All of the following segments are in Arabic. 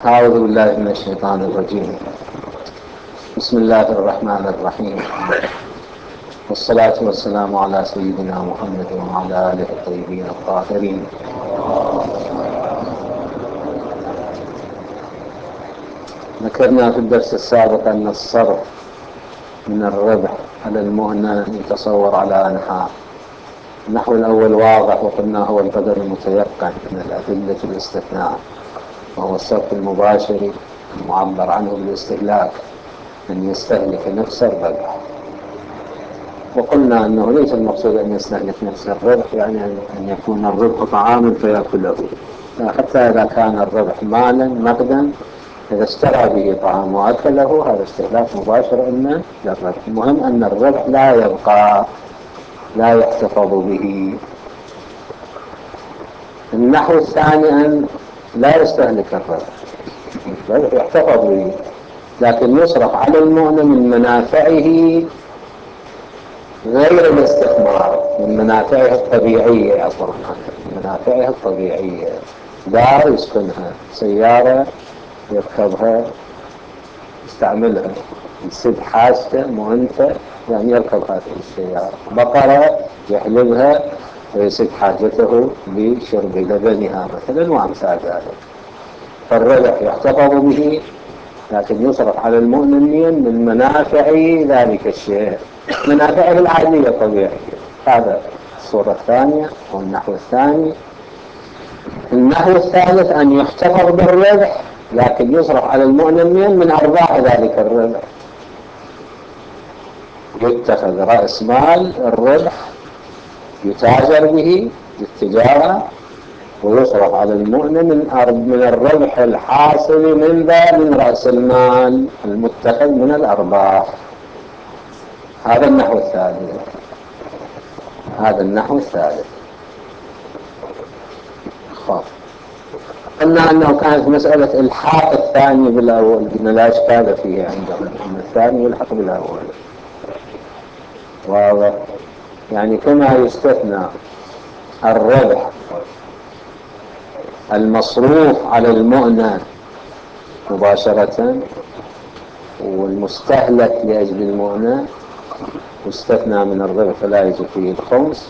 أعوذ بالله من الشيطان الرجيم. بسم الله الرحمن الرحيم، والصلاة والسلام على سيدنا محمد وعلى آله الطيبين الطاهرين. ذكرنا في الدرس السابق أن الصرف من الربح على المهنة يتصور على أنحاء. النحو الأول واضح وقلنا هو القدر المتيقن من الأدلة الاستثناء، وهو الصرف المباشر المعبر عنه بالاستهلاك، أن يستهلك نفس الربح. وقلنا أنه ليس المقصود أن يستهلك نفس الربح، يعني أن يكون الربح طعاما فيأكله، حتى إذا كان الربح مالا نقدا، إذا اشترى به طعام وأكله هذا استهلاك مباشر إما للربح. المهم أن الربح لا يبقى، لا يحتفظ به. النحو الثاني أن لا يستهلك الربح يحتفظ به، لكن يصرف على المؤن من منافعه غير الاستثمار، من منافعه الطبيعية. من منافعه الطبيعية، دار يسكنها، سيارة يركبها يستعملها، يسد حاجته مؤنثة يعني يركب هذه السيارة، بقرة يحلبها ويسد حاجته بشرب لبنها مثلا وأمثال ذلك. فالربح يحتفظ به لكن يصرف على المؤمنين من منافع ذلك الشيء، منافعه العادية الطبيعية. هذا الصورة الثانية والنحو الثاني. النحو الثالث أن يحتفظ بالربح لكن يصرف على المؤمنين من أرباح ذلك الربح. يتخذ رأس مال الربح يتاجر به بالتجارة، ويصرف على المؤمن من الربح الحاصل من رأس المال المتخذ من الأرباح. هذا النحو الثالث. قلنا أنه كانت مسألة الحاق الثاني بالأول، إن لا إشكال فيه عندهم، أن الثاني يلحق بالأول. واضح؟ يعني كما يستثنى الربح المصروف على المؤنة مباشرة والمستهلك لأجل المؤنة يستثنى من الربح فلا يجب فيه الخمس،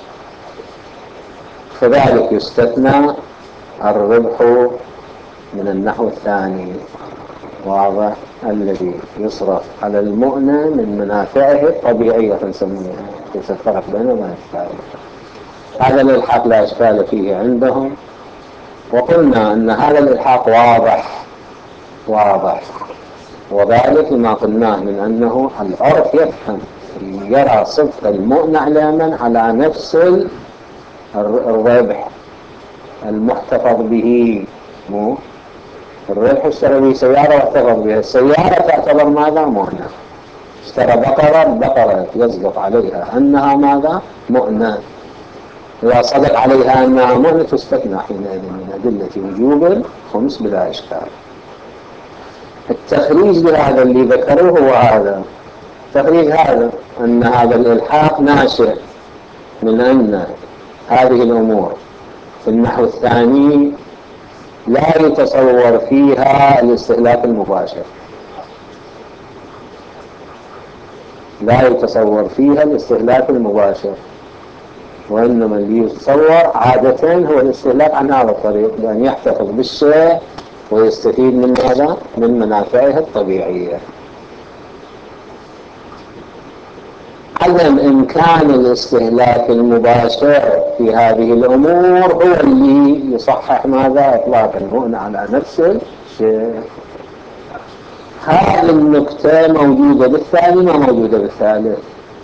كذلك يستثنى الربح من النحو الثاني. واضح؟ الذي يصرف على المؤنة من منافعه الطبيعية نسميها، ليس الفرق بينه وبين الثاني. هذا الإلحاق لا إشكال فيه عندهم، وقلنا أن هذا الإلحاق واضح، وذلك ما قلناه من أنه العرف يفهم، يرى صفة المؤنة على من على نفس الربح المحتفظ به. مو الربح اشترى به سيارة واحتفظ بها، السيارة تعتبر ماذا؟ مؤنة. اشترى بقرة يصدق عليها أنها ماذا؟ مؤنة. إذا صدق عليها أنها مؤنة تستثنى حينئذ من أدلة وجوب الخمس بلا إشكال. التخريج لهذا اللي ذكروه هو هذا تخريج، هذا أن هذا الإلحاق ناشئ من أن هذه الأمور في النحو الثاني لا يتصور فيها الاستهلاك المباشر، لا يتصور فيها الاستهلاك المباشر، وإنما اللي يتصور عادة هو الاستهلاك عن هذا الطريق، بأن يحتفظ بالشيء ويستفيد من ماذا؟ من منافعه الطبيعية. عدم إمكان الاستهلاك المباشر في هذه الأمور هو اللي يصحح ماذا؟ إطلاق المؤنة على نفس الشيء. هذه النكتة موجودة بالثاني ما موجودة بالثالث،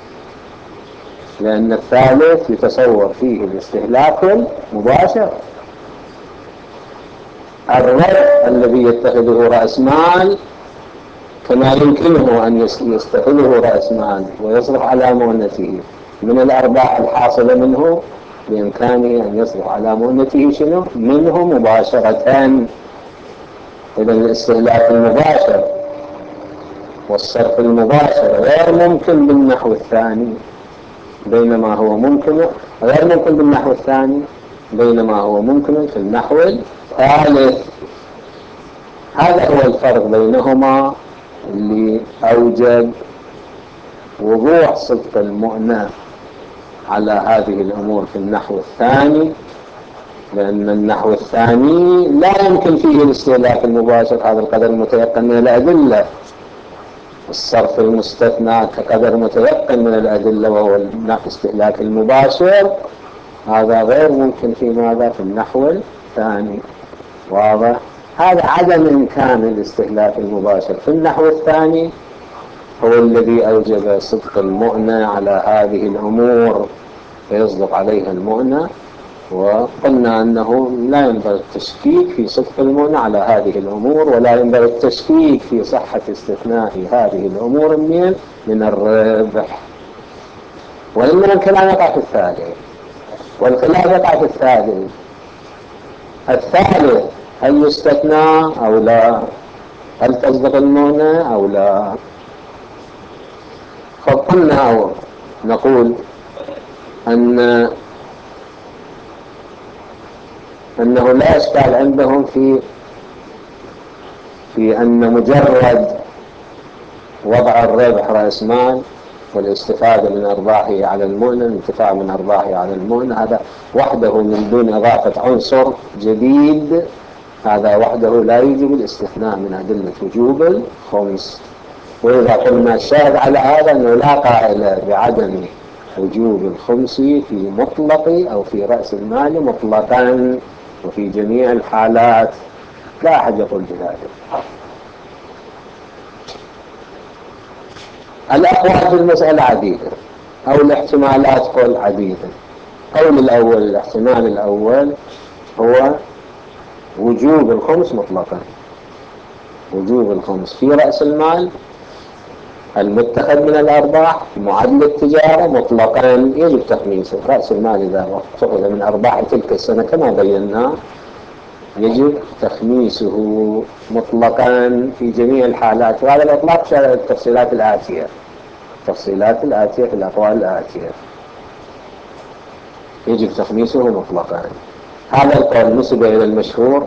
لأن الثالث يتصور فيه الاستهلاك المباشر. الربح الذي يتخذه رأس مال كما يمكنه أن يستخدمه رأس مال ويصرف على مؤنته من الأرباح الحاصلة منه، بإمكانه أن يصرف على مؤنته شنو؟ منه مباشرة. إذا الاستهلاك المباشر والصرف المباشر غير ممكن بالنحو الثاني، بينما هو ممكن غير ممكن بالنحو الثاني بينما هو ممكن في النحو الثالث. هذا هو الفرق بينهما اللي أوجد وضوح صدق المؤنة على هذه الأمور في النحو الثاني، لأن النحو الثاني لا يمكن فيه الاستهلاك المباشر هذا القدر متيقن من الأدلة. الصرف المستثنى كقدر متيقن من الأدلة وهو الاستهلاك المباشر، هذا غير ممكن في ماذا؟ في النحو الثاني. واضح؟ هذا عدم إمكان الاستهلاك المباشر في النحو الثاني هو الذي أوجب صدق المؤنة على هذه الأمور فيصدق عليها المؤنة. وقلنا أنه لا ينبغي التشكيك في صدق المؤنة على هذه الأمور، ولا ينبغي التشكيك في صحة استثناء هذه الأمور من الربح. وإنما الكلام يقع في الثالث، والخلاف يقع في الثالث. الثالث هل يستثنى أو لا؟ هل تصدق المؤنة أو لا؟ فقلنا أو نقول أنه لا إشكال عندهم في أن مجرد وضع الربح رأس مال والاستفادة من أرباحه على المؤنة، الانتفاع من أرباحه على المؤنة، هذا وحده من دون إضافة عنصر جديد، هذا وحده لا يجب الاستثناء من أدلة وجوب الخمس. وإذا قلنا الشاهد على هذا أنه لا قائل بعدم وجوب الخمس في مطلق أو في رأس المال مطلقا وفي جميع الحالات، لا أحد يقول بذلك. الأقوال في المسألة عديدة، أو الاحتمالات قول عديدة. قول الأول، الاحتمال الأول هو وجوب الخمس مطلقا، وجوب الخمس في رأس المال المتخذ من الأرباح معدل التجارة مطلقا يجب تخميسه. رأس المال إذا أخذ من أرباح تلك السنة كما بينا يجب تخميسه مطلقا في جميع الحالات، وهذا الإطلاق شامل التفصيلات الآتية، التفصيلات الآتية في الأقوال الآتية يجب تخميسه مطلقا. هذا القول نسب إلى المشهور،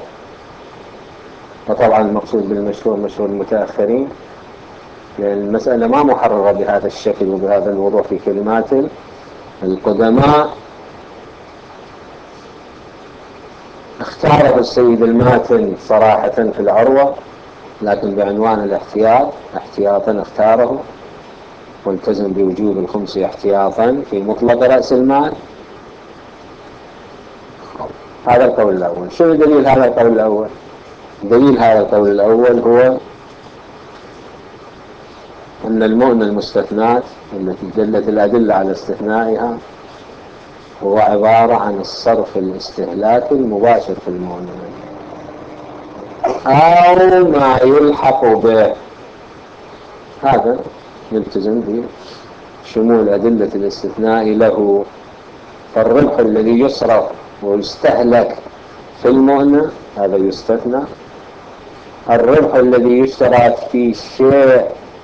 وطبعا المقصود بالمشهور مشهور المتأخرين، لأن المسألة ما محررة بهذا الشكل وبهذا الوضوح في كلمات القدماء. اختاره السيد الماتن صراحة في العروة، لكن بعنوان الاحتياط احتياطا اختاره، والتزم بوجوب الخمس احتياطا في مطلق رأس المال. هذا القول الأول. شو دليل هذا القول الأول؟ دليل هذا القول الأول هو أن المؤنة المستثنات التي دلت الأدلة على استثنائها هو عبارة عن الصرف الاستهلاكي المباشر في المؤنة أو ما يلحق به. هذا يلتزم بشمول أدلة الاستثناء له. فالربح الذي يصرف ويستهلك في المؤنة هذا يستثنى. الربح الذي يشترط في شيء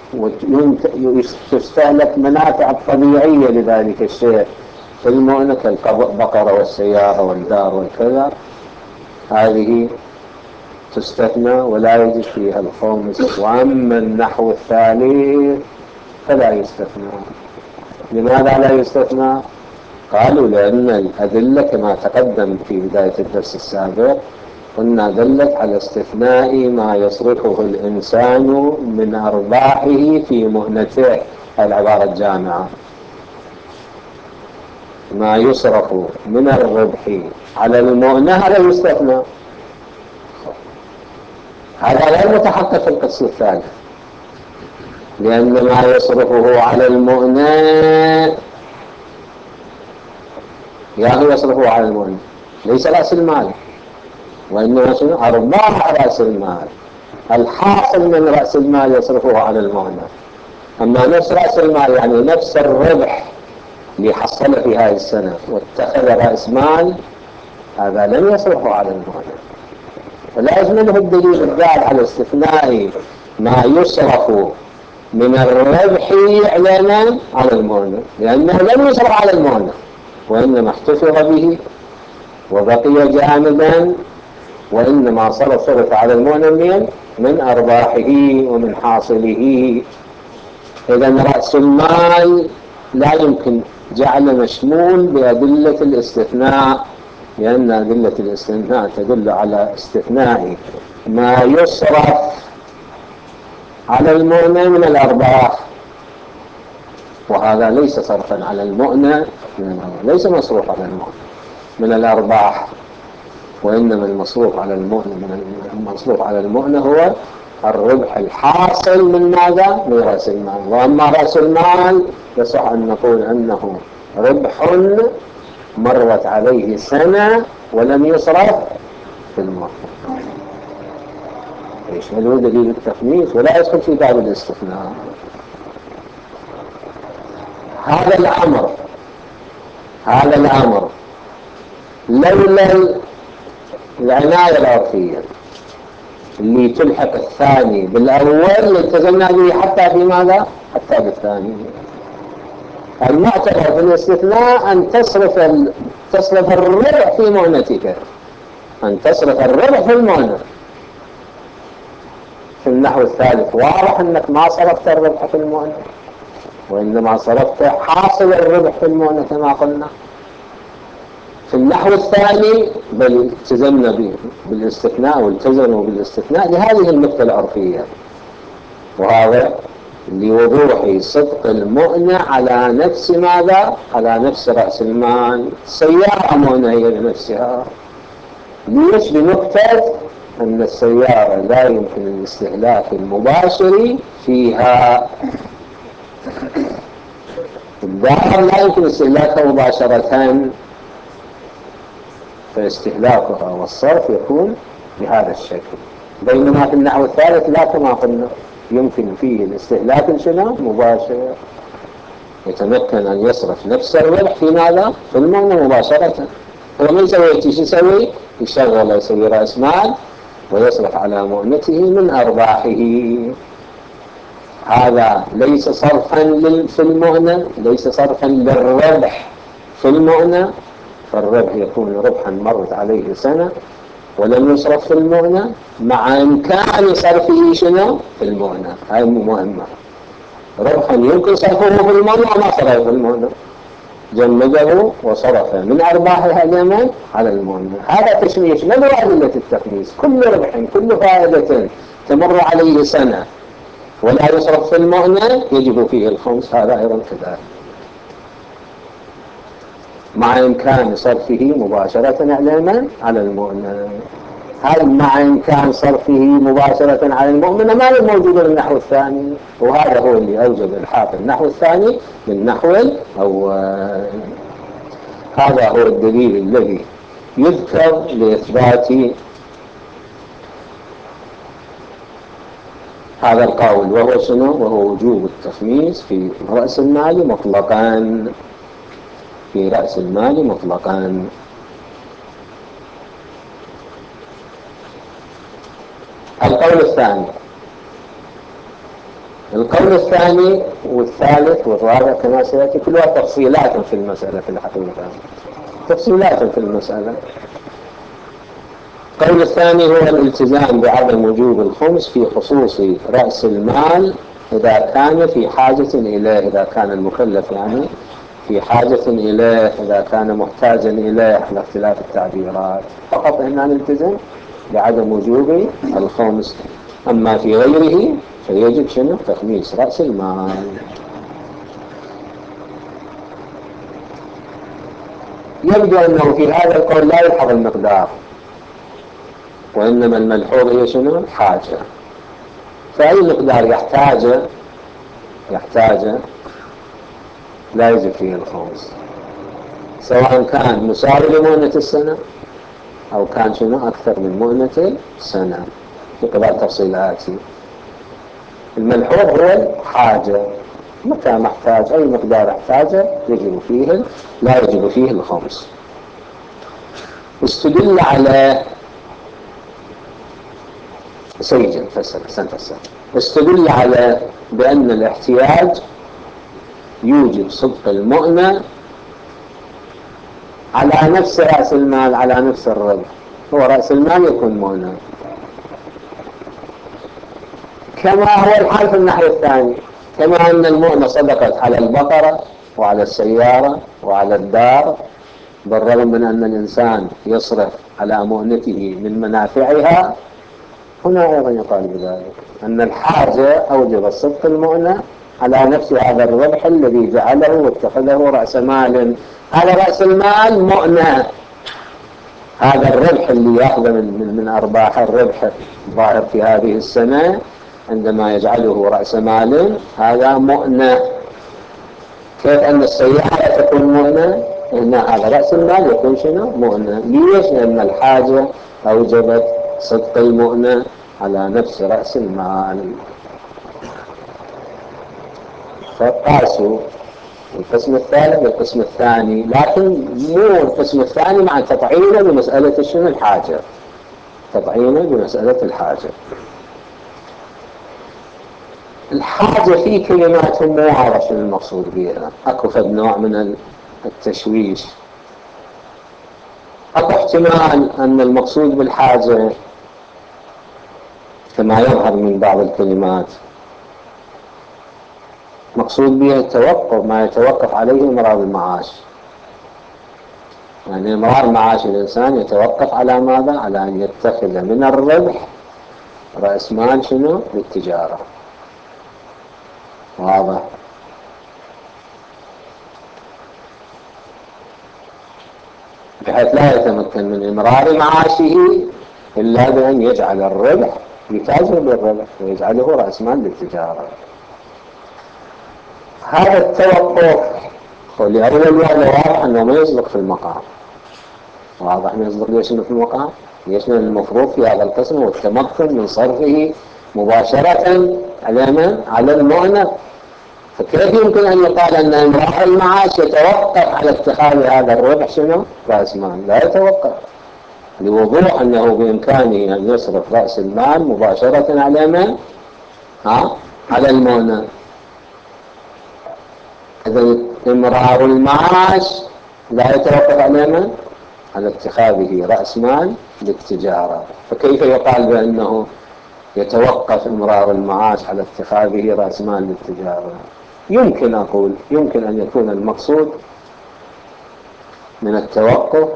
وتستهلك منافع الطبيعية لذلك الشيء في المؤنة كالبقرة والسيارة والدار والكذا، هذه تستثنى ولا يجب فيها الخمس. وأما النحو الثالث فلا يستثنى. لماذا لا يستثنى؟ قالوا لأن الأدلة كما تقدم في بداية الدرس السابق قلنا دلت على استثناء ما يصرفه الإنسان من أرباحه في مؤنته. العبارة الجامعة ما يصرف من الربح على المؤنة هذا يستثنى. هذا غير متحقق في القسم الثالث، لأن ما يصرفه على المؤنة هو يصرفه على المؤنة ليس رأس المال، وإنما أرباح رأس المال. الحاصل من رأس المال يصرفه على المؤنة. أما نفس رأس المال يعني نفس الربح اللي حصل في هذه السنة واتخذ رأس مال، هذا لم يصرفه على المؤنة. فلا يشمله الدليل الدال على استثناء ما يصرف من الربح إعلانا على المؤنة، لأنه لم يصرف على المؤنة وإنما احتفظ به وبقي جامدا وإنما صرف على المؤنة من أرباحه ومن حاصله. إذن رأس المال لا يمكن جعل مشمول بأدلة الاستثناء، لأن أدلة الاستثناء تدل على استثناء ما يصرف على المؤنة من الأرباح، وهذا ليس صرفا على المؤنة، ليس مصروف على المؤنة من الأرباح، وإنما المصروف على المؤنة هو الربح الحاصل من ماذا؟ من رأس المال. وأما رأس المال يصح أن نقول أنه ربح مرت عليه سنة ولم يصرف في المؤنة. يشمل دليل التخميس ولا يدخل في باب الاستثناء. هذا الأمر لولا العناية العرفية اللي تلحق الثاني بالأول التزمنا به حتى في ماذا؟ حتى بالثاني. المعتبر في الاستثناء أن تصرف الربح في مؤنتك، أن تصرف الربح في المؤنة. في النحو الثالث واضح أنك ما صرفت الربح في المؤنة، وإنما صرفت حاصل الربح في المؤنة كما قلنا. في النحو الثاني بل التزمنا بالاستثناء والتزموا بالاستثناء لهذه النقطة العرفية، وهذا لوضوح صدق المؤنة على نفس ماذا؟ على نفس رأس المال. سيارة مؤنة هي لنفسها. ليش؟ بنقطة أن السيارة لا يمكن الاستهلاك المباشر فيها. الدار لا يمكن استهلاكها مباشرة، فاستهلاكها والصرف يكون بهذا الشكل. بينما في النحو الثالث لا، كما قلنا يمكن فيه الاستهلاك مباشر، يتمكن أن يصرف نفس الربح في ماذا؟ في المؤنة مباشرة. هو من يسوي؟ يسوي رأس مال ويصرف على مؤنته من أرباحه. هذا ليس صرفا في المؤنة، ليس صرفا للربح في المؤنة، فالربح يكون ربحا مرت عليه سنة ولم يصرف في المؤنة، مع إمكان صرفه في المؤنة. هذه مهمة. ربحا يمكن صرفه في المؤنة وما صرفه في المؤنة، جمده وصرف من أرباحها اليمن على المؤنة. هذا تشميش من أدلة التخميس. كل ربح، كل فائدة تمر عليه سنة ولا يصرف في المؤنة يجب فيه الخمس. هذا أيضا كذلك، مع إمكان صرفه مباشرة على المؤمن. هل مع إمكان صرفه مباشرة على المؤمن ما هو موجود في النحو الثاني؟ وهذا هو اللي أوجد الحافظ النحو الثاني من نحو الأول. هذا هو الدليل الذي يذكر لإثبات هذا القول، وهو شنو؟ وهو وجوب التخميس في رأس المال مطلقا، في رأس المال مطلقا. القول الثاني والثالث والرابع كما سيأتي كلها تفصيلات في المسألة في الحقيقة، تفصيلات في المسألة. القول الثاني هو الالتزام بعدم وجوب الخمس في خصوص رأس المال إذا كان في حاجة إليه، إذا كان المكلف يعني في حاجة إليه، إذا كان محتاجا إليه، على اختلاف التعبيرات. فقط إننا نلتزم بعدم وجوب الخمس، أما في غيره فيجب شنو؟ تخميس رأس المال. يبدو أنه في هذا القول لا يلحظ المقدار، وإنما الملحوظ هي شنو؟ الحاجة. فأي مقدار يحتاج لا يجب فيه الخمس، سواء كان مساوي لمؤنة السنة أو كان شنو أكثر من مؤنة السنة. في قبل تفصيلاتي الملحوظ هو الحاجة. متى محتاج أي مقدار احتاجه لا يجب فيه الخمس. استدل على استدل على بأن الاحتياج يوجب صدق المؤنة على نفس رأس المال، على نفس الربح. هو رأس المال يكون مؤنة، كما هو الحال في الناحية الثانية. كما أن المؤنة صدقت على البقرة وعلى السيارة وعلى الدار، بالرغم من أن الإنسان يصرف على مؤنته من منافعها، هنا أيضا يقال بذلك أن الحاجة أوجبت صدق المؤنة على نفس هذا الربح الذي جعله واتخذه رأس مال. هذا رأس المال مؤنة، هذا الربح اللي يأخذ من أرباح الربح الظاهر في هذه السنة عندما يجعله رأس مال، هذا مؤنة. كيف أن السيارة تكون مؤنة؟ هنا هذا رأس المال يكون شنو؟ مؤنة. ليش؟ لأن الحاجة أوجبت صدق المؤنة على نفس رأس المال. فقاسوا القسم الثالث والقسم الثاني، لكن مو القسم الثاني مع تطعينه بمسألة شنو؟ الحاجة، تطعينه بمسألة الحاجة. الحاجة في كلمات مو عارف المقصود بها، اكو فد نوع من التشويش. اكو احتمال ان المقصود بالحاجة كما يظهر من بعض الكلمات مقصود بها التوقف، ما يتوقف عليه امرار المعاش. يعني امرار معاش الانسان يتوقف على ماذا؟ على ان يتخذ من الربح رأس مال شنو؟ للتجارة. واضح؟ بحيث لا يتمكن من إمرار معاشه إلا بأن يجعل الربح يتاجر بالربح ويجعله رأس مال للتجارة. هذا التوقف لأول وهلة واضح أنه ما يصدق في المقام. واضح ما يصدق ليش في المقام؟ ليش المفروض في هذا القسم والتمكن من صرفه مباشرة على المؤنة. فكيف يمكن أن يقال أن إمرار المعاش يتوقف على اتخاذ هذا الربح شنو؟ رأس مال. لا يتوقف، لوضوح أنه بإمكانه أن يصرف رأس المال مباشرة على من؟ على المؤنة. إذا إمرار المعاش لا يتوقف على من؟ على اتخاذه رأس مال للتجارة. فكيف يقال بأنه يتوقف إمرار المعاش على اتخاذه رأس مال للتجارة؟ يمكن أقول يمكن أن يكون المقصود من التوقف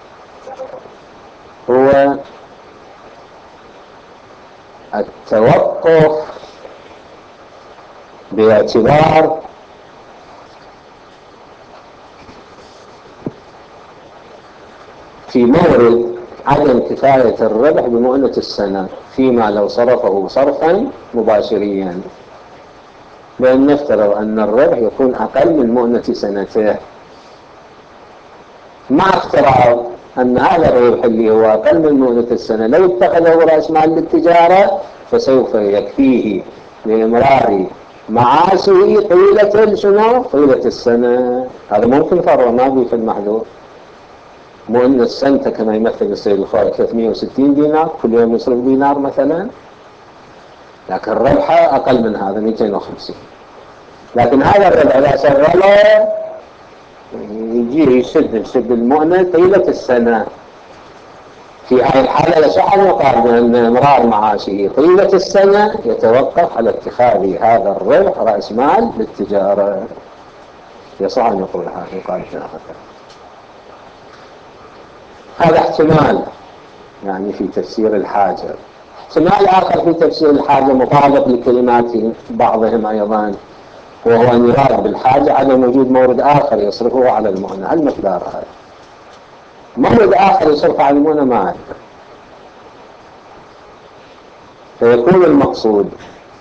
هو التوقف باعتبار في مورد عدم كفاية الربح بمؤنة السنة، فيما لو صرفه صرفا مباشريا، بأن نفترض أن الربح يكون أقل من مؤنة سنته، مع افتراض أن هذا الربح اللي هو أقل من مؤنة السنة لو اتخذه رأس مال للتجارة فسوف يكفيه لإمرار معاشه طيلة شنو؟ طيلة السنة. هذا ممكن فرع ما بي في المحذور. مؤنة السنة كما يمثل السيد الخالق 360 دينار، كل يوم يصرف دينار مثلا، لكن ربحه أقل من هذا 250. لكن هذا الربح إذا شغله يجيه يشد المؤنة طيلة السنة. في هذه الحالة يصح أن يقال بأن إمرار معاشه طيلة السنة يتوقف على اتخاذ هذا الربح رأس مال للتجارة. يصح أن يقال هذا احتمال يعني في تفسير الحاجة. احتمال آخر في تفسير الحاجة مطابق لكلمات بعضهم أيضا، وهو أن يراد بالحاجة عدم وجود مورد آخر يصرفه على المؤنة. المقدار هذا مورد آخر يصرفه على المؤنة ما أعرف. فيكون المقصود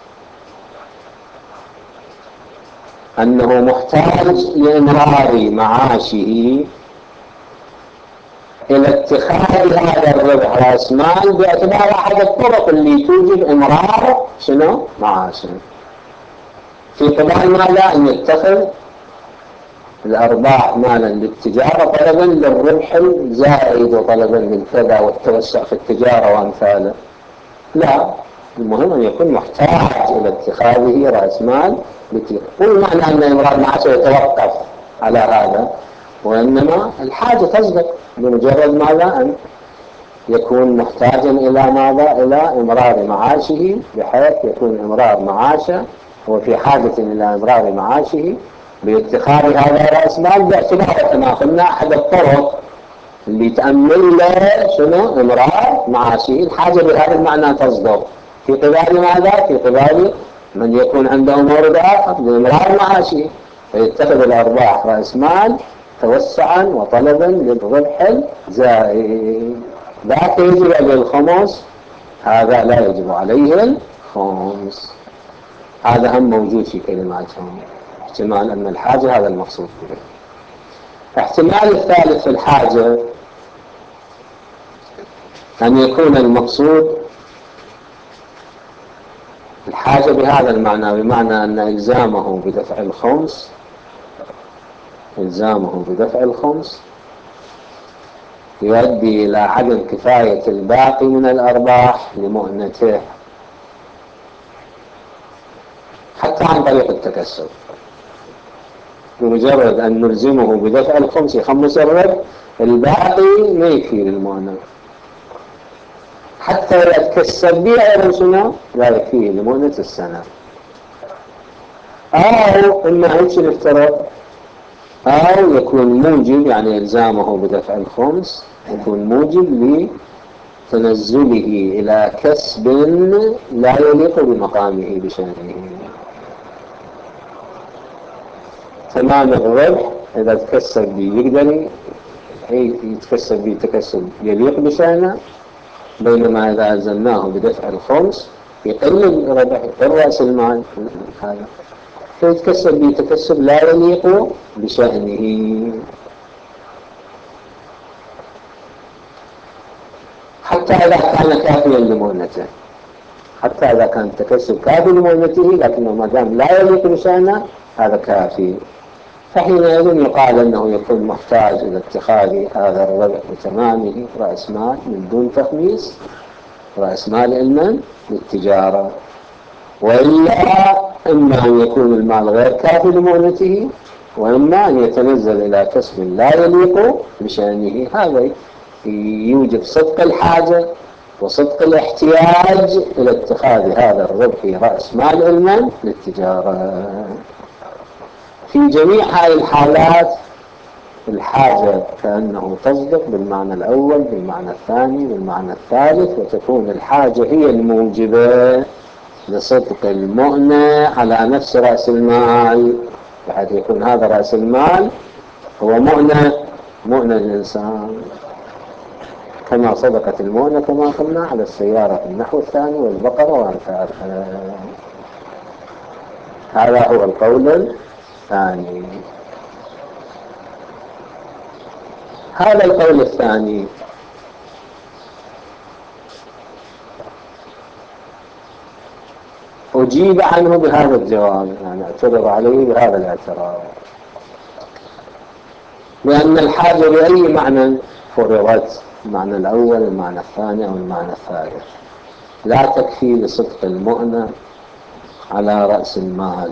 أنه محتاج لإمرار معاشه إلى اتخاذ هذا الربح رأس مال باعتبار أحد الطرق اللي توجب إمرار شنو؟ معاشه. في قبال ماذا؟ أن يتخذ الأرباح مالا للتجارة طلبا للربح الزائد وطلبا للكذا والتوسع في التجارة وأمثاله. لا، المهم أن يكون محتاج إلى اتخاذه رأس مال مو معنى أن إمرار معاشه يتوقف على هذا، وإنما الحاجة تصدق بمجرد ماذا؟ أن يكون محتاجا إلى ماذا؟ إلى إمرار معاشه، بحيث يكون إمرار معاشه هو في حاجة إلى إمرار معاشه باتخاذ هذا رأس مال، باعتباره كما قلنا أحد الطرق اللي تأمل له شنو؟ إمرار معاشه. الحاجة بهذا المعنى تصدر في قبال ماذا؟ في قبال من يكون عنده مورد آخر لإمرار معاشه، فيتخذ الأرباح رأس مال توسعا وطلبا للربح الزائد. ذاك يجب عليه الخمس، هذا لا يجب عليه الخمس. هذا هم موجود في كلماتهم، احتمال أن الحاجة هذا المقصود به. احتمال الثالث في الحاجة أن يكون المقصود الحاجة بهذا المعنى، بمعنى أن إلزامه بدفع الخمس يؤدي إلى عدم كفاية الباقي من الأرباح لمؤنته، حتى عن طريق التكسب. بمجرد أن نلزمه بدفع الخمس يخمس الربح، الباقي ما يكفي للمؤنة، حتى إذا تكسب به أيضا شنو؟ لا يكفيه لمؤنة السنة. أو إما هيك نفترض، أو يكون موجب، يعني إلزامه بدفع الخمس يكون موجب لتنزله إلى كسب لا يليق بمقامه بشأنه. تمام الربح إذا تكسب به يقدر يتكسب به تكسب يليق بشأنه، بينما إذا ألزمناه بدفع الخمس يقل الربح، يقل رأس المال هذا، فيتكسب به تكسب لا يليق بشأنه. حتى إذا كان كافيا لمؤنته، حتى إذا كان التكسب كافي لمؤنته، لكنه ما دام لا يليق بشأنه هذا كافي، فحينئذ يقال أنه يكون محتاج إلى اتخاذ هذا الربح بتمامه رأس مال من دون تخميس، رأس مال علما للتجارة. وإلا إما أن يكون المال غير كافي لمؤنته، وإما أن يتنزل إلى كسب لا يليق بشأنه. هذا يوجب صدق الحاجة وصدق الاحتياج إلى اتخاذ هذا الربح رأس مال علما للتجارة. في جميع هذه الحالات الحاجة كأنه تصدق بالمعنى الأول، بالمعنى الثاني، بالمعنى الثالث، وتكون الحاجة هي الموجبة لصدق المؤنة على نفس رأس المال، بحيث يكون هذا رأس المال هو مؤنة الإنسان، كما صدقت المؤنة كما قلنا على السيارة في النحو الثاني والبقرة وأمثالها. هذا هو القول الثاني. هذا القول الثاني أجيب عنه بهذا الجواب، يعني اعترض عليه بهذا الاعتراض، لأن الحاجة بأي معنى فرضت، المعنى الأول، المعنى الثاني أو المعنى الثالث، لا تكفي لصدق المؤنة على رأس المال،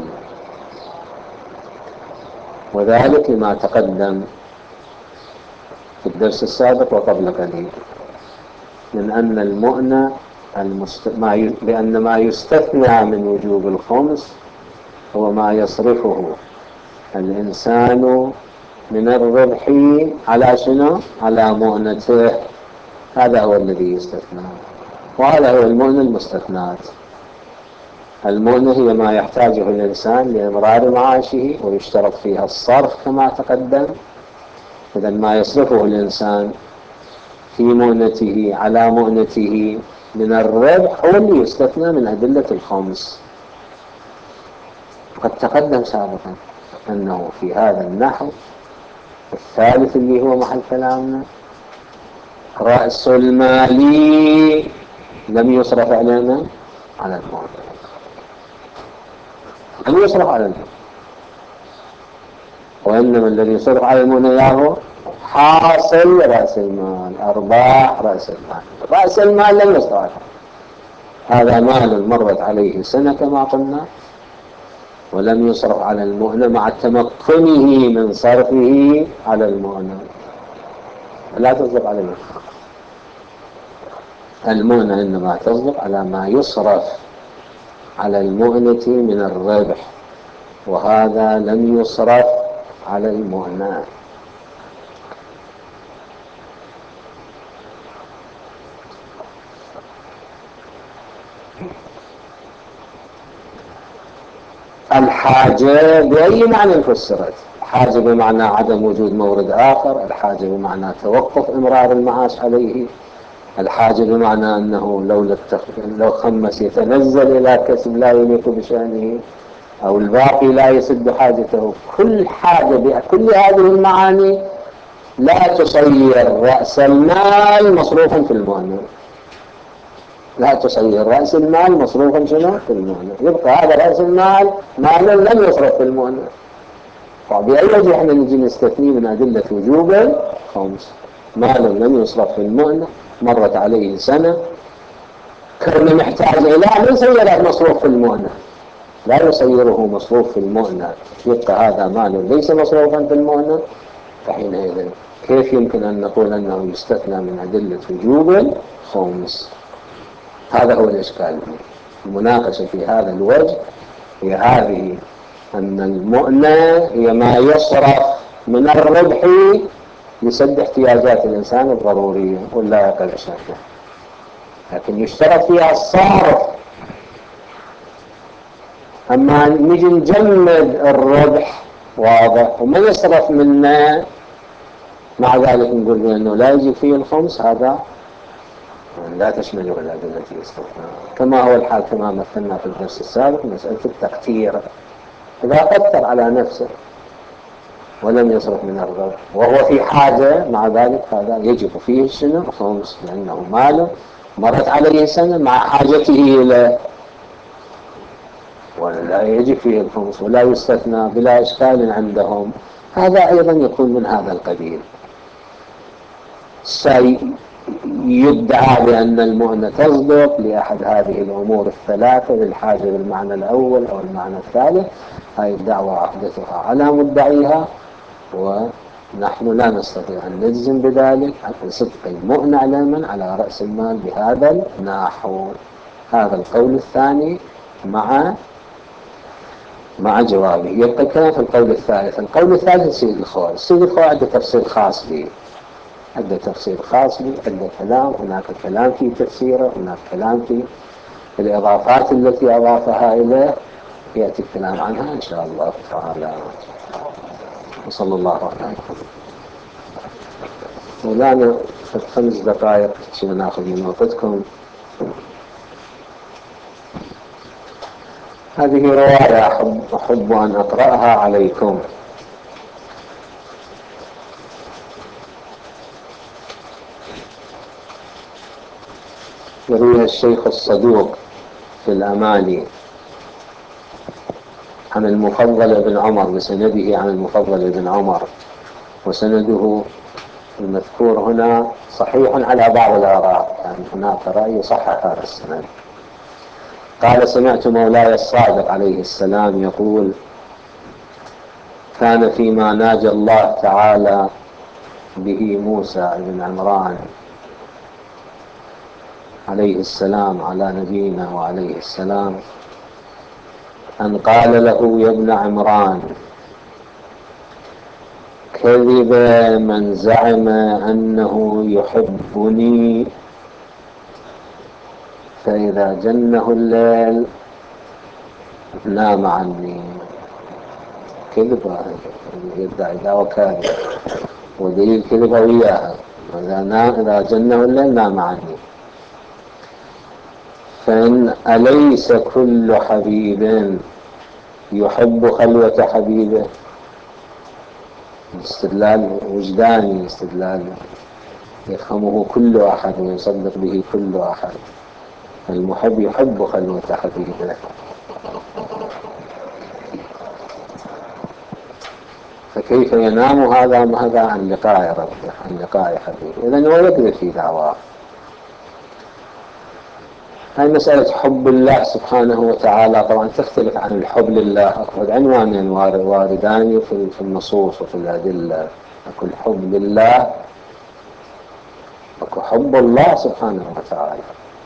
وذلك لما تقدم في الدرس السابق وقبل قليل من أن المؤنة لأن ما يستثنى من وجوب الخمس هو ما يصرفه الإنسان من الربح على شنو؟ على مؤنته، هذا هو الذي يستثنى، وهذا هو المؤنة المستثنات. المؤنة هي ما يحتاجه الإنسان لإمرار معاشه ويشترط فيها الصرف كما تقدم. إذا ما يصرفه الإنسان في مؤنته على مؤنته من الربح هو اللي يستثنى من أدلة الخمس. قد تقدم سابقا أنه في هذا النحو الثالث اللي هو محل كلامنا رأس المال لم يصرف علينا على المؤنة، لم يصرف على المؤنة، وإنما الذي يصرف على المؤنة هو حاصل رأس المال، أرباح رأس المال. رأس المال لم يصرف عليه، هذا مال مرت عليه سنة كما قلنا، ولم يصرف على المؤنة مع تمكنه من صرفه على المؤنة، لا تصرف على المؤنة. المؤنة إنما تصدق على ما يصرف على المؤنة من الربح، وهذا لم يصرف على المؤنة. الحاجة بأي معنى فسرت؟ الحاجة بمعنى عدم وجود مورد آخر، الحاجة بمعنى توقف إمرار المعاش عليه، الحاجة بمعنى أنه لو خمس يتنزل إلى كسب لا يليق بشأنه، أو الباقي لا يسد حاجته. كل حاجة بكل هذه المعاني لا تصير رأس المال مصروفا في المؤنة، لا تصير رأس المال مصروفا في المؤنة، يبقى هذا رأس المال مال لم يصرف في المؤنة. فبأي وجه احنا نجي نستثني من أدلة وجوب الخمس؟ مال لم يصرف في المؤنة، مرت عليه سنة، كان محتاج إلى من سيره مصروف في المؤنة، لا يسيره مصروف في المؤنة، يبقى هذا مال ليس مصروفا في المؤنة. فحينئذ كيف يمكن أن نقول أنه يستثنى من أدلة وجوب الخمس؟ هذا هو الإشكال. المناقشة في هذا الوجه هي هذه، أن المؤنة هي ما يصرف من الربح لسد احتياجات الإنسان الضرورية واللائقة بشأنه، لكن يشترط فيها الصرف. أما نجي نجمد الربح واضح وما يصرف منا، مع ذلك نقول بأنه لا يجي فيه الخمس، هذا لا تشمله الأدلة التي استثناها، كما هو الحال كما مثلنا في الدرس السابق مسألة التقتير. إذا قتر على نفسه ولم يصرف من الربح وهو في حاجة، مع ذلك هذا يجب فيه الشنو الخمس، لأنه ماله مرت عليه سنة مع حاجته إلى، ولا يجب فيه الخمس ولا يستثنى بلا إشكال عندهم. هذا أيضا يكون من هذا القبيل. يدعى بأن المؤنة تصدق لأحد هذه الأمور الثلاثة، للحاجة بالمعنى الأول أو المعنى الثالث، هذه الدعوة أحدثها على مدعيها، ونحن لا نستطيع أن نجزم بذلك عن صدق المؤنة على رأس المال بهذا النحو. هذا القول الثاني مع جوابه. يبقى الكلام في القول الثالث. القول الثالث سيد الخوئي. سيد الخوئي عنده تفسير خاص به، عنده تفسير خاص به، عنده كلام، هناك كلام في تفسيره، هناك كلام في الإضافات التي أضافها إليه، يأتي الكلام عنها إن شاء الله تعالى. وصلى الله على محمد. مولانا في 5 دقائق شو ناخذ من وقتكم. هذه رواية أحب أن أقرأها عليكم. يرويها الشيخ الصدوق في الأماني عن المفضل بن عمر بسنده عن المفضل بن عمر، وسنده المذكور هنا صحيح على بعض الآراء، يعني هناك رأي صحح هذا السند. قال: سمعت مولاي الصادق عليه السلام يقول: كان فيما ناجى الله تعالى به موسى بن عمران عليه السلام على نبينا وعليه السلام أن قال له: يا ابن عمران، كذب من زعم أنه يحبني فإذا جنه الليل نام عني. كذب، يدعي دعوة كاذبة، ودليل كذبة وياها. إذا جنه الليل نام عني. فإن أليس كل حبيب يحب خلوة حبيبه؟ استدلال وجداني، استدلال يفهمه كل أحد ويصدق به كل أحد. المحب يحب خلوة حبيبه، فكيف ينام هذا عن لقاء ربه، عن لقاء حبيبه؟ إذن هو يكذب في دعواه. هاي مسألة حب الله سبحانه وتعالى طبعا تختلف عن الحب لله. أخذ عنوانين واردان في النصوص وفي الأدلة. كل حب لله أكو حب الله سبحانه وتعالى.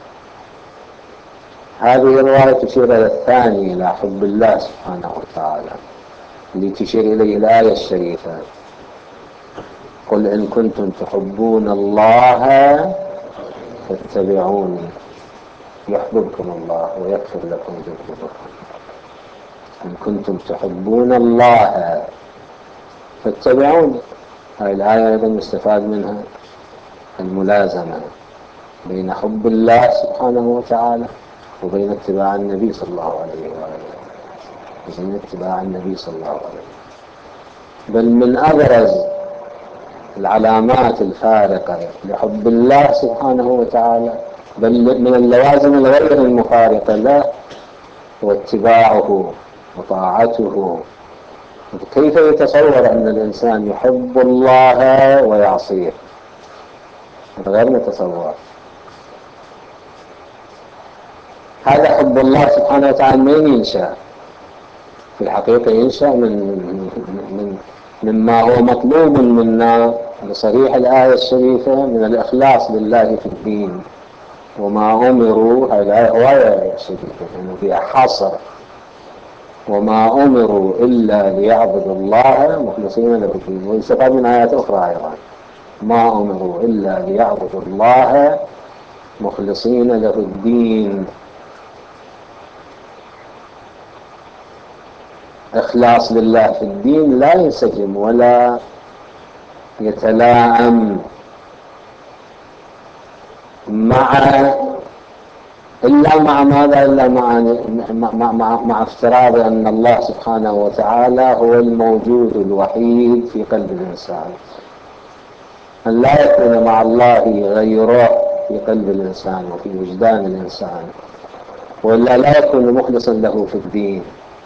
هذه الرواية تشير إلى الثاني، إلى حب الله سبحانه وتعالى، اللي تشير إليه الآية الشريفة: قل إن كنتم تحبون الله فاتبعوني يحببكم الله ويغفر لكم ذنوبكم. إن كنتم تحبون الله فاتبعوني. هذه الآية أيضا يستفاد منها الملازمة بين حب الله سبحانه وتعالى وبين اتباع النبي صلى الله عليه وآله، وبين اتباع النبي صلى الله عليه وسلم. بل من أبرز العلامات الفارقة لحب الله سبحانه وتعالى، بل من اللوازم الغير المفارقة له، واتباعه وطاعته. كيف يتصور أن الإنسان يحب الله ويعصيه؟ غير متصور. هذا حب الله سبحانه وتعالى من ينشأ؟ في الحقيقة ينشأ مما هو مطلوب منا بصريح الآية الشريفة من الإخلاص لله في الدين. وما أمروا، هذه الآية رواية شريفة يعني فيها حصر: وما أمروا إلا ليعبدوا الله مخلصين له الدين. ويستفاد من آيات أخرى أيضا: ما أمروا إلا ليعبدوا الله مخلصين له الدين. إخلاص لله في الدين لا ينسجم ولا يتلائم إلا ماذا؟ إلا مع افتراض أن الله سبحانه وتعالى هو الموجود الوحيد في قلب الإنسان، أن لا يكون مع الله غيره في قلب الإنسان وفي وجدان الإنسان، وإلا لا يكون مخلصا له في الدين.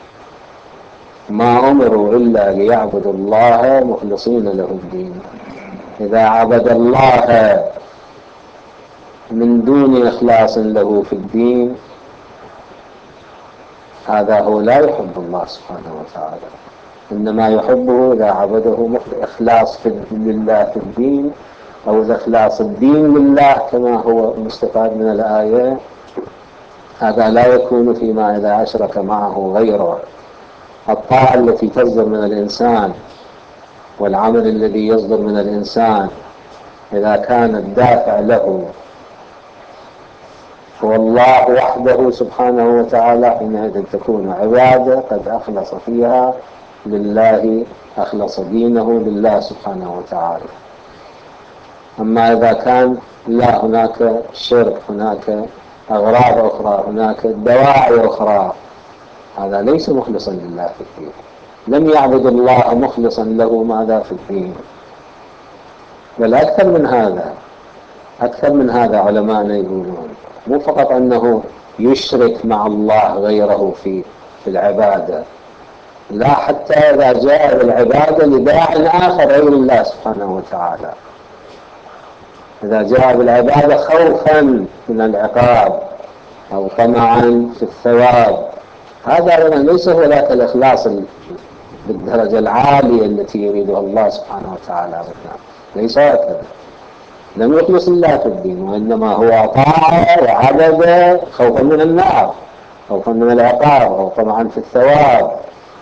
ما أمروا إلا ليعبدوا الله مخلصين له الدين. إذا عبد الله من دون إخلاص له في الدين، هذا هو لا يحب الله سبحانه وتعالى. إنما يحبه إذا عبده إخلاص لله في الدين، أو إذا إخلاص الدين لله كما هو مستفاد من الآية. هذا لا يكون فيما إذا أشرك معه غيره. الطاعة التي تصدر من الإنسان والعمل الذي يصدر من الإنسان إذا كان الدافع له هو الله وحده سبحانه وتعالى، حينئذ تكون عبادة قد أخلص فيها لله، أخلص دينه لله سبحانه وتعالى. أما إذا كان لا، هناك شرك، هناك أغراض أخرى، هناك دواعي أخرى، هذا ليس مخلصا لله في الدين. لم يعبد الله مخلصا له ماذا في الدين. بل أكثر من هذا علماءنا يقولون مو فقط أنه يشرك مع الله غيره في العبادة، لا، حتى إذا جاء بالعبادة لداع آخر غير الله سبحانه وتعالى، إذا جاء بالعبادة خوفا من العقاب أو طمعا في الثواب، هذا ليس هو ذاك الإخلاص بالدرجة العالية التي يريدها الله سبحانه وتعالى منها. ليس هكذا. لم يخلص الله في الدين، وإنما هو طاعة وعبد خوفا من النار، خوفا من العقاب، أو طمعا في الثواب.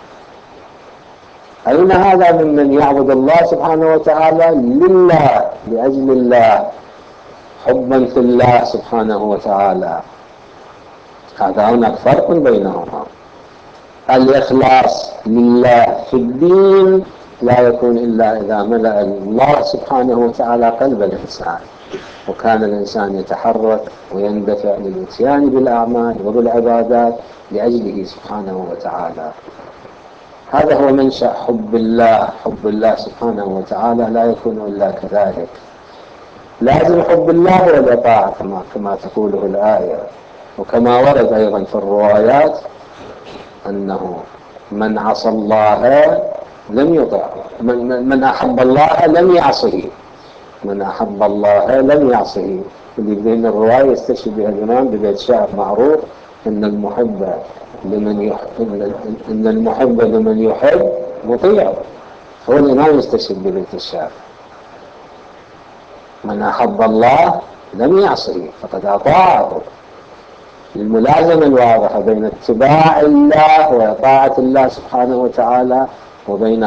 أين هذا ممن يعبد الله سبحانه وتعالى لله، لأجل الله، حبا في الله سبحانه وتعالى؟ هذا هناك فرق بينهما. الإخلاص لله في الدين لا يكون إلا إذا ملأ الله سبحانه وتعالى قلب الإنسان، وكان الإنسان يتحرك ويندفع للإتيان بالأعمال وبالعبادات لأجله سبحانه وتعالى. هذا هو منشأ حب الله. حب الله سبحانه وتعالى لا يكون إلا كذلك. لازم حب الله هو الإطاعة كما تقوله الآية، وكما ورد أيضا في الروايات أنه من عصى الله لم يطع، من أحب الله لم يعصه، من أحب الله لم يعصه. اللي بين الرواية يستشهد بها الإمام ببيت شعر معروف: إن المحب لمن يحب مطيع. هو الإمام يستشهد ببيت الشعر. من أحب الله لم يعصه فقد أطاعه. الملازمة الواضحة بين اتباع الله وطاعة الله سبحانه وتعالى وبين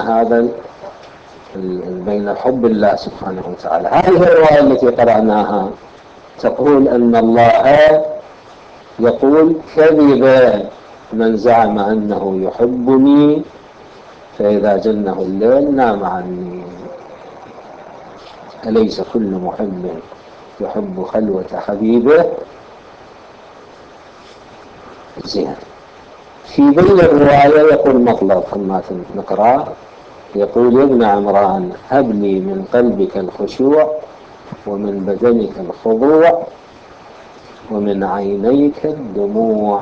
بين حب الله سبحانه وتعالى. هذه الرواية التي قرأناها تقول أن الله يقول كذب من زعم أنه يحبني فإذا جنه الليل نام عني. أليس كل محب يحب خلوة حبيبه؟ زين. في بين الرواية يقول مطلب كما نقرأ، يقول يا ابن عمران هب لي من قلبك الخشوع ومن بدنك الخضوع ومن عينيك الدموع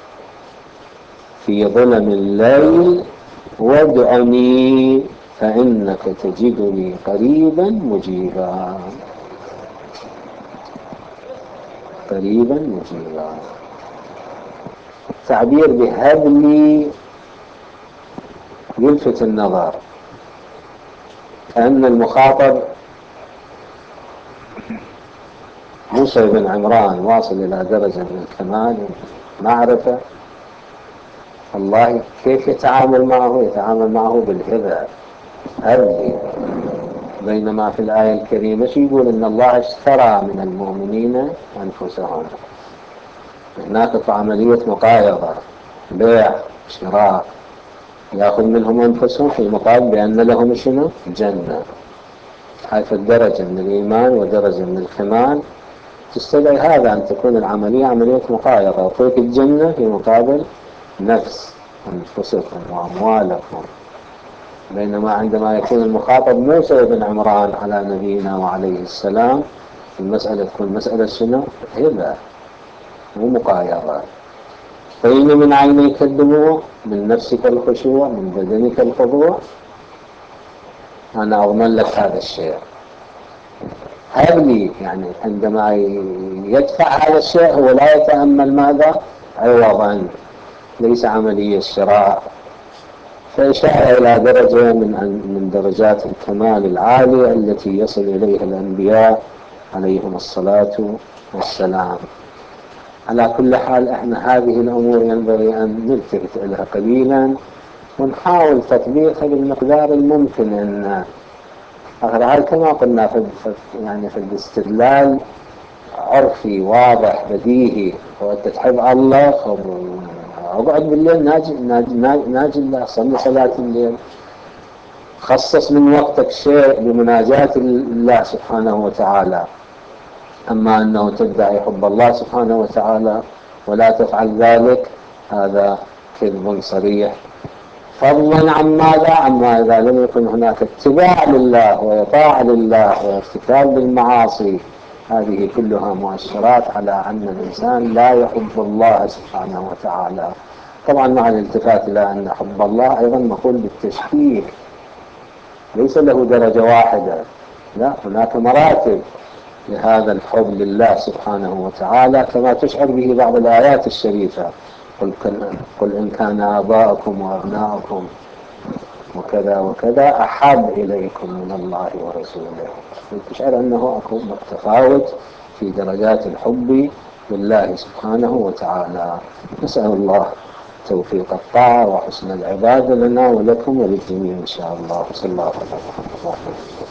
في ظلم الليل وادعني فإنك تجدني قريبا مجيبا. قريبا مجيبا. تعبير بهب لي يلفت النظر، كأن المخاطب موسى بن عمران واصل إلى درجة من الكمال والمعرفة. الله كيف يتعامل معه؟ يتعامل معه بالهبة، هب. بينما في الآية الكريمة يقول إن الله اشترى من المؤمنين أنفسهم. هناك عملية مقايضة، بيع شراء، يأخذ منهم أنفسهم في مقابل بأن لهم شنو؟ جنة. حيث الدرجة من الإيمان ودرجة من الكمال تستدعي هذا أن تكون العملية عملية مقايضة، وفيك الجنة في مقابل نفس أنفسكم وأموالكم. بينما عندما يكون المخاطب موسى بن عمران على نبينا وعليه السلام المسألة تكون مسألة شنو؟ هبة ومقايضة. فإن من عينيك الدموع، من نفسك الخشوع، من بدنك الخضوع، أنا أضمن لك هذا الشيء. هب لي يعني عندما يدفع هذا الشيء هو لا يتأمل ماذا؟ عوضا، ليس عملية شراء. فإشارة إلى درجة من درجات الكمال العالية التي يصل إليها الأنبياء عليهم الصلاة والسلام. على كل حال احنا هذه الأمور ينبغي أن نلتفت إليها قليلا ونحاول تطبيقها بالمقدار الممكن. أن هذا كما قلنا في الاستدلال عرفي واضح بديهي. وأنت تحب الله اقعد بالليل ناجي الله، صلي صلاة الليل، خصص من وقتك شيء لمناجاة الله سبحانه وتعالى. أما أنه تدعي حب الله سبحانه وتعالى ولا تفعل ذلك هذا كذب صريح، فضلا عن ماذا؟ عما إذا لم يكن هناك اتباع لله وإطاعة لله وارتكاب للمعاصي. هذه كلها مؤشرات على أن الإنسان لا يحب الله سبحانه وتعالى. طبعا مع الالتفات إلى أن حب الله أيضا مقول بالتشكيك، ليس له درجة واحدة، لا، هناك مراتب لهذا الحب لله سبحانه وتعالى كما تشعر به بعض الآيات الشريفة. قل إن كان آباؤكم وأبناؤكم وكذا وكذا أحب إليكم من الله ورسوله. تشعر أنه متفاوت في درجات الحب لله سبحانه وتعالى. نسأل الله توفيق الطاعة وحسن العبادة لنا ولكم وللجميع إن شاء الله. صلى الله عليه وسلم.